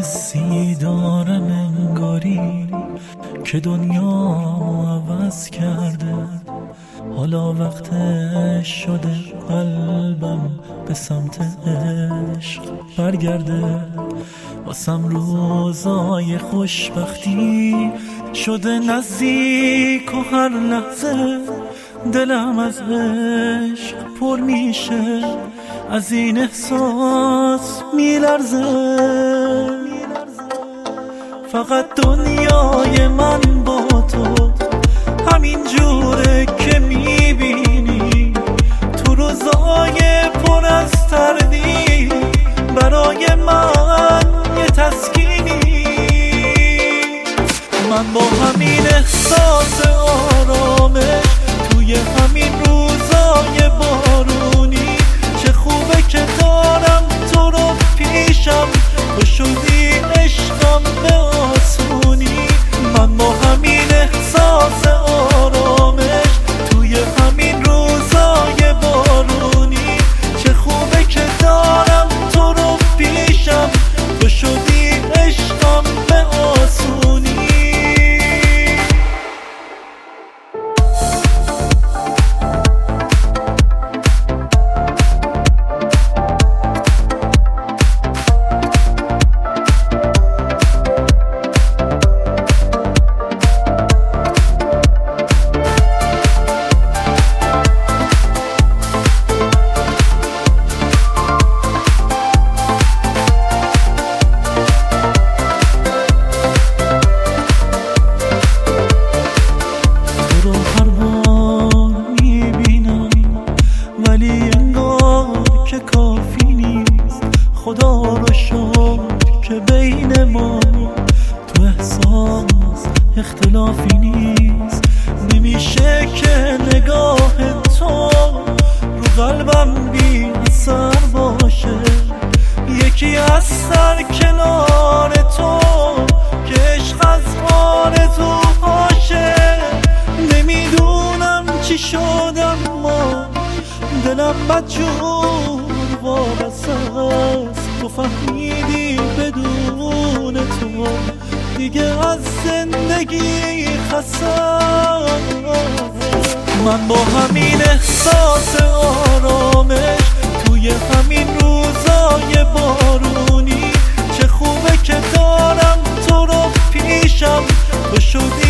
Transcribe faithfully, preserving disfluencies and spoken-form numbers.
حسی دارم انگاری که دنیا عوض کرده، حالا وقتش شده قلبم به سمت عشق برگرده. واسم روزای خوشبختی شده نزدیک و هر لحظه دلم از عشق پر میشه، از این احساس میلرزه. فقط دنیای من با تو همین جوره که میبینی، تو روزای پر از تردید برای من یه تسکینی. من با همین احساس آرامش توی همین روزای بارونی، چه خوبه که دارم تو رو پیشم، تو شدی عشقم به آسونی. من با همین احساس آرامش توی همین روزای بارونی، چه خوبه که دارم تو رو پیشم، تو شدی عشقم به آسونی. خدا رو شکر که بین ما تو احساس اختلافی نیست. نمیشه که نگاه تو رو قلبم بی اثر باشه، یکی از سر کنار تو که عشق از آرزو هاشه. نمیدونم چی شدم ما، دلم بدجور وابسته است. تو فهمیدی بدون تو دیگه از زندگی خستم. من با همین احساس آرامش توی همین روزای بارونی، چه خوبه که دارم تو رو پیشم، تو شدی